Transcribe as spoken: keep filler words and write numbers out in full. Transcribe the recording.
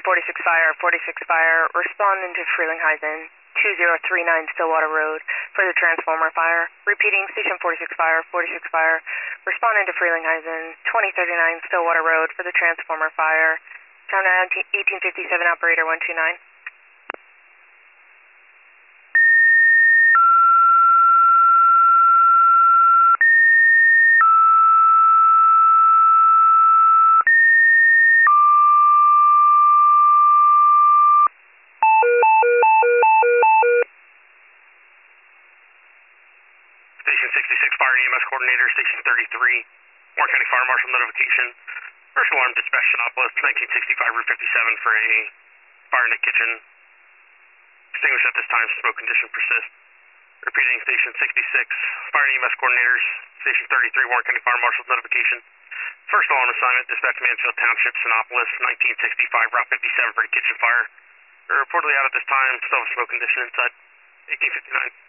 forty-six Fire, forty-six Fire, respond into Frelinghuysen, two zero three nine Stillwater Road for the transformer fire. Repeating, Station forty-six Fire, forty-six Fire, respond into Frelinghuysen, twenty thirty-nine Stillwater Road for the transformer fire. Countdown eighteen fifty-seven, operator one two nine. Station sixty-six Fire and E M S Coordinator, Station thirty-three, Warren County Fire Marshal notification. First alarm dispatch Annapolis, nineteen sixty-five Route fifty-seven for a fire in the kitchen. Extinguished at this time, smoke condition persists. Repeating, Station sixty-six Fire and E M S Coordinators, Station thirty-three, Warren County Fire Marshal notification. First alarm assignment, dispatch Mansfield Township, Annapolis, nineteen sixty-five Route fifty-seven for a kitchen fire. We're reportedly out at this time, still have smoke condition inside, eighteen fifty-nine.